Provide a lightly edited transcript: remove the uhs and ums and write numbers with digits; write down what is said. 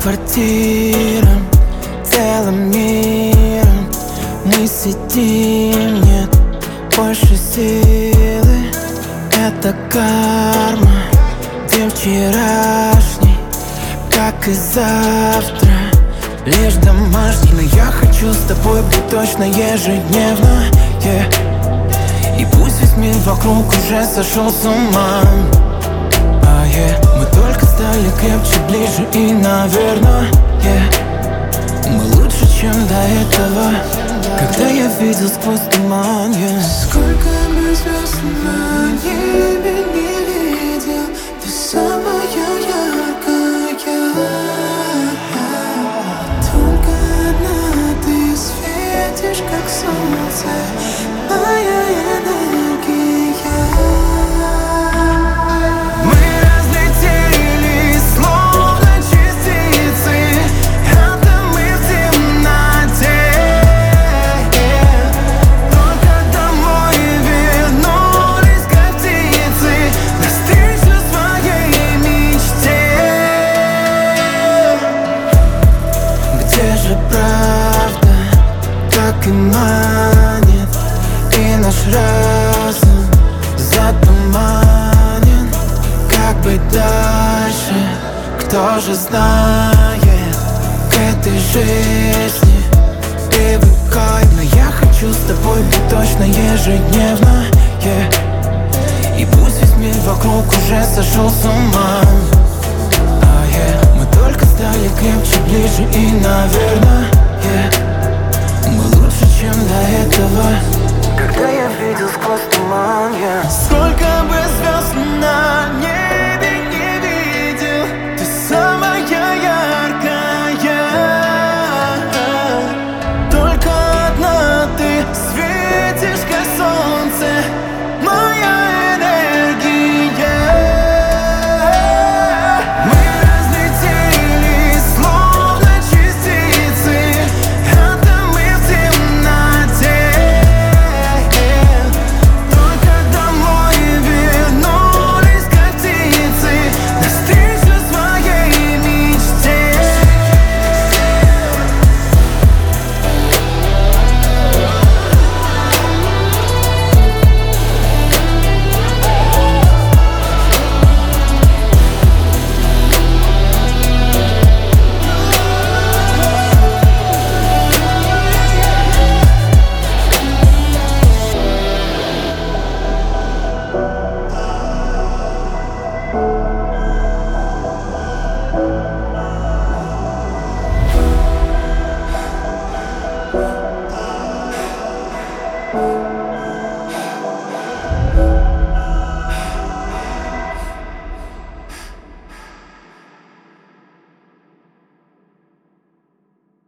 квартирам, целым миром мы сидим, нет больше силы. Это карма, день вчерашний, как и завтра, лишь домашний. Но я хочу с тобой быть точно ежедневно, И пусть весь мир вокруг уже сошел с ума, Мы только стали крепче, ближе и, наверное, мы лучше, чем до этого, когда я видел сквозь туман, Сколько бы звезд на небе не видел, ты самая яркая. Только одна ты светишь, как солнце, моя энергия. Мы разлетелись, словно частицы, атомы в темноте. Только домой вернулись, как птицы, навстречу своей мечте. Где же правда, так и манит, и наш разум затуманен? Как быть дальше, кто же знает, к этой жизни привыкай. Но я хочу с тобой быть точно ежедневно, И пусть весь мир вокруг уже сошел с ума, Мы только стали крепче, ближе и, наверное, мы лучше, чем до этого, когда я видел сквозь туман, Сколько бы